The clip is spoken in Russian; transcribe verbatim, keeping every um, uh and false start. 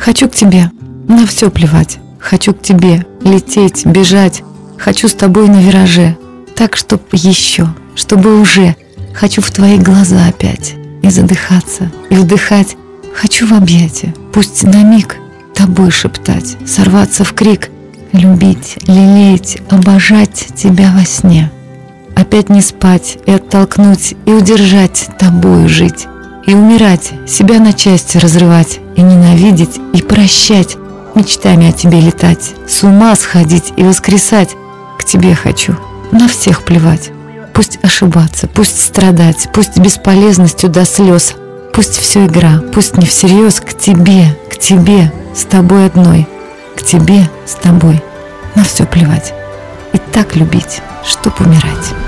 Хочу к тебе, на все плевать. Хочу к тебе лететь, бежать. Хочу с тобой на вираже. Так, чтоб еще, чтобы уже. Хочу в твои глаза опять. И задыхаться, и вдыхать. Хочу в объятия, пусть на миг тобой шептать, сорваться в крик. Любить, лелеять, обожать тебя во сне. Опять не спать и оттолкнуть, и удержать тобою жить. И умирать, себя на части разрывать, и ненавидеть, и прощать, мечтами о тебе летать, с ума сходить и воскресать. К тебе хочу, на всех плевать. Пусть ошибаться, пусть страдать, пусть бесполезностью до слез. Пусть все игра, пусть не всерьез. К тебе, к тебе, с тобой одной. К тебе, с тобой, на все плевать. И так любить, чтоб умирать.